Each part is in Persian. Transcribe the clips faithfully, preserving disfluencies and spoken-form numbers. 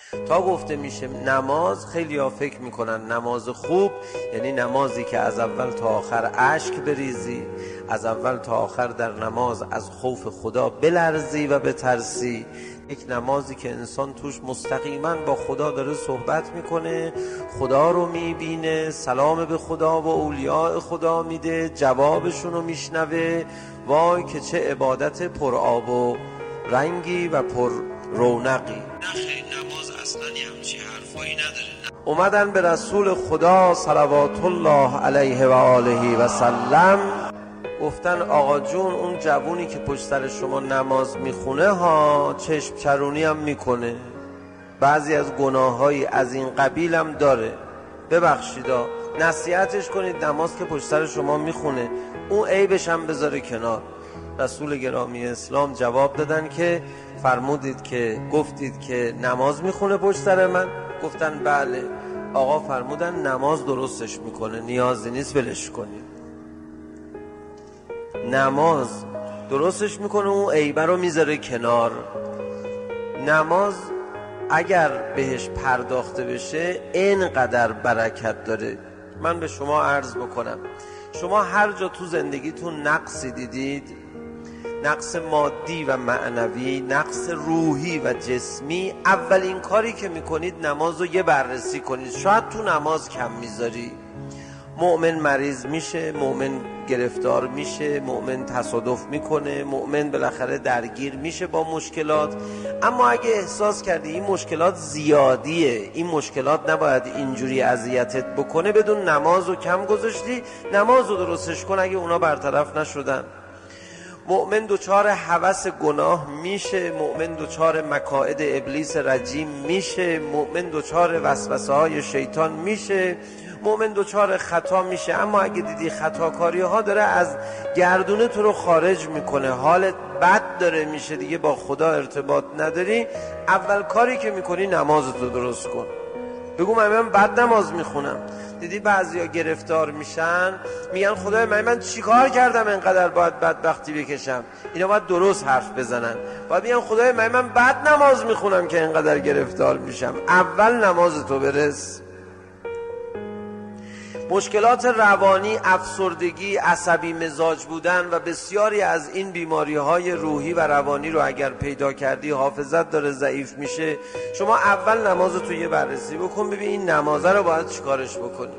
تا گفته میشه نماز، خیلی ها فکر میکنن نماز خوب یعنی نمازی که از اول تا آخر اشک بریزی، از اول تا آخر در نماز از خوف خدا بلرزی و بترسی، یک نمازی که انسان توش مستقیما با خدا داره صحبت میکنه، خدا رو میبینه، سلام به خدا و اولیاء خدا میده، جوابشون رو میشنوه. وای که چه عبادت پر آب و رنگی و پر رونقی. نخیر، نماز اصلا همچی حرفایی نداره. اومدن به رسول خدا صلوات الله علیه و آله و سلم گفتن آقا جون، اون جوونی که پشت سر شما نماز میخونه ها، چشم چرونی هم میکنه، بعضی از گناهایی از این قبیل هم داره، ببخشیدا نصیحتش کنید، نماز که پشت سر شما میخونه اون عیبش هم بذاره کنار. رسول گرامی اسلام جواب دادن که فرمودید که گفتید که نماز میخونه پشت سر من؟ گفتن بله. آقا فرمودن نماز درستش میکنه، نیازی نیست ولش کنید. نماز درستش میکنه، اون عیبه رو میذاره کنار. نماز اگر بهش پرداخته بشه اینقدر برکت داره. من به شما عرض بکنم، شما هر جا تو زندگیتون نقصی دیدید، نقص مادی و معنوی، نقص روحی و جسمی، اولین کاری که میکنید نماز رو یه بررسی کنید. شاید تو نماز کم میذاری. مؤمن مریض میشه، مؤمن گرفتار میشه، مؤمن تصادف میکنه، مؤمن بالاخره درگیر میشه با مشکلات. اما اگه احساس کردی این مشکلات زیادیه، این مشکلات نباید اینجوری اذیتت بکنه، بدون نماز رو کم گذاشتی، نماز رو درستش کن اگه اونا برطرف نشدن. مؤمن دوچار هوس گناه میشه، مؤمن دوچار مکائد ابلیس رجیم میشه، مؤمن دوچار وسوسه های شیطان میشه، مؤمن دوچار خطا میشه. اما اگه دیدی خطاکاری ها داره از گردونه تو رو خارج میکنه، حالت بد داره میشه، دیگه با خدا ارتباط نداری، اول کاری که میکنی نمازتو درست کن. بگو من من بد نماز میخونم. دیدی بعضیا گرفتار میشن میگن خدای من من چیکار کردم اینقدر باید بدبختی بکشم؟ اینا باید درست حرف بزنن، باید میگن خدای من من بد نماز میخونم که اینقدر گرفتار میشم. اول نمازتو برس. مشکلات روانی، افسردگی، عصبی مزاج بودن و بسیاری از این بیماری‌های روحی و روانی رو اگر پیدا کردی، حافظت داره ضعیف میشه، شما اول نمازتو یه بررسی بکن، ببین این نمازه رو باید چیکارش بکنی.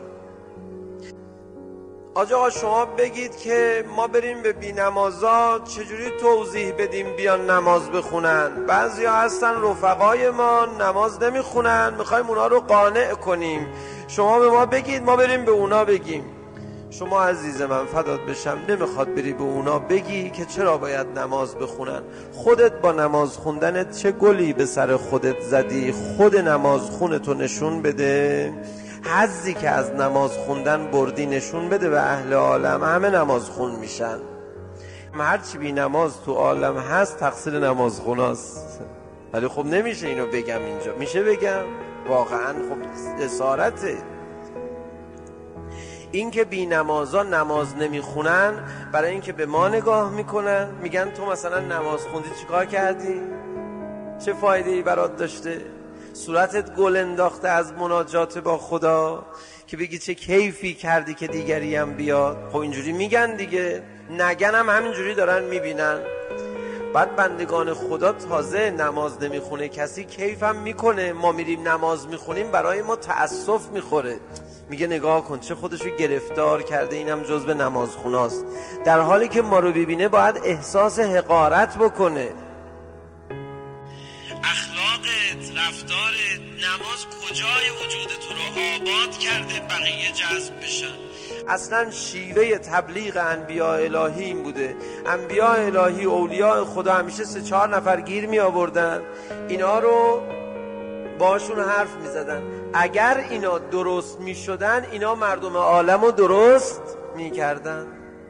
آقا شما بگید که ما بریم به بی نمازا چجوری توضیح بدیم بیان نماز بخونن؟ بعضی ها هستن رفقای ما نماز نمیخونن، میخوایم اونا رو قانع کنیم. شما به ما بگید ما بریم به اونا بگیم. شما عزیز من فدات بشم، نمیخواد بری به اونا بگی که چرا باید نماز بخونن. خودت با نماز خوندنت چه گلی به سر خودت زدی؟ خود نماز خونتو نشون بده. حظی که از نماز خوندن بردی نشون بده به اهل عالم، همه نماز خون میشن. هرچی بی نماز تو عالم هست تقصیر نماز خوناست. ولی خب نمیشه اینو بگم اینجا، میشه بگم واقعا خب اسارته. این که بی نمازا نماز نمیخونن برای اینکه به ما نگاه میکنن، میگن تو مثلا نماز خوندی چیکار کردی؟ چه فایده ای برات داشته؟ صورتت گل انداخته از مناجات با خدا که بگی چه کیفی کردی که دیگری هم بیاد؟ خب اینجوری میگن دیگه، نگن هم همینجوری دارن میبینن. بعد بندگان خدا تازه نماز نمیخونه کسی کیف هم میکنه، ما میریم نماز میخونیم برای ما تأسف میخوره، میگه نگاه کن چه خودشو گرفتار کرده، اینم جزو نمازخوناست. در حالی که ما رو ببینه باید احساس حقارت بکنه. اخلاقت، رفتارت، نماز کجای وجود تو رو آباد کرده بقیه جذب بشن؟ اصلا شیوه تبلیغ انبیاء الهی این بوده. انبیاء الهی، اولیاء خدا همیشه سه چهار نفر گیر می آوردن، اینا رو باشون حرف می زدن. اگر اینا درست می شدن اینا مردم عالم رو درست می کردن.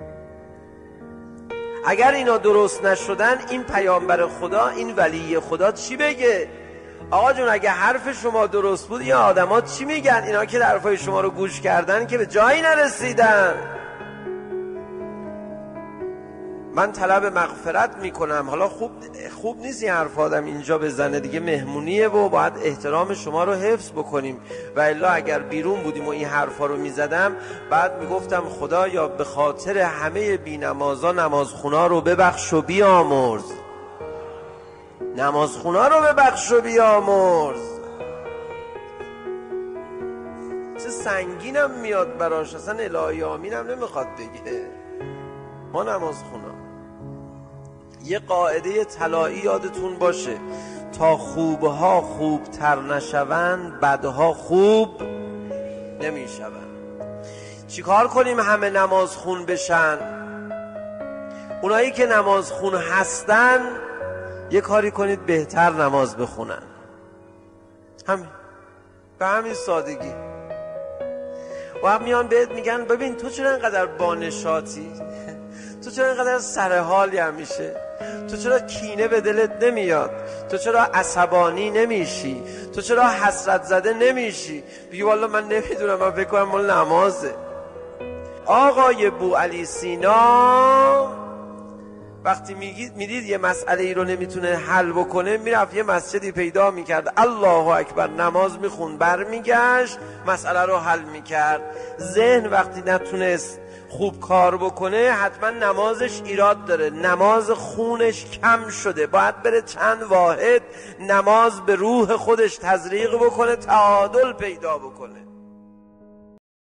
اگر اینا درست نشدن این پیامبر خدا، این ولی خدا چی بگه؟ آقا جون اگه حرف شما درست بود یا آدما چی میگن؟ اینا که حرفای شما رو گوش کردن که به جایی نرسیدن. من طلب مغفرت میکنم. حالا خوب خوب نیست این حرف آدم اینجا بزنه دیگه، مهمونیه و باید احترام شما رو حفظ بکنیم، و الا اگر بیرون بودیم و این حرفا رو میزدم بعد میگفتم خدایا به خاطر همه بی‌نمازا نمازخونا رو ببخش و بیامرز، نمازخونا رو ببخش و بیامرز. چه سنگینم میاد براش، اصلا الهی آمینم نمیخواد بگه. ما نمازخونا یه قاعده طلایی یادتون باشه، تا خوبها خوبتر نشوند بدها خوب نمیشوند. چیکار کنیم همه نمازخون بشن؟ اونایی که نمازخون هستن یه کاری کنید بهتر نماز بخونن، همین، به همین سادگی. و هم میان بهت میگن ببین تو چرا اینقدر بانشاتی، تو چرا اینقدر سرحالی همیشه، تو چرا کینه به دلت نمیاد، تو چرا عصبانی نمیشی، تو چرا حسرت زده نمیشی؟ بگی والا من نمیدونم، من فکر کنم مال نمازه. آقای بوعلی سینا وقتی میدید یه مسئله ای رو نمیتونه حل بکنه میرفت یه مسجدی پیدا میکرد، الله اکبر نماز میخون، برمیگشت مسئله رو حل میکرد. ذهن وقتی نتونست خوب کار بکنه حتما نمازش ایراد داره، نماز خونش کم شده، باید بره چند واحد نماز به روح خودش تزریق بکنه، تعادل پیدا بکنه.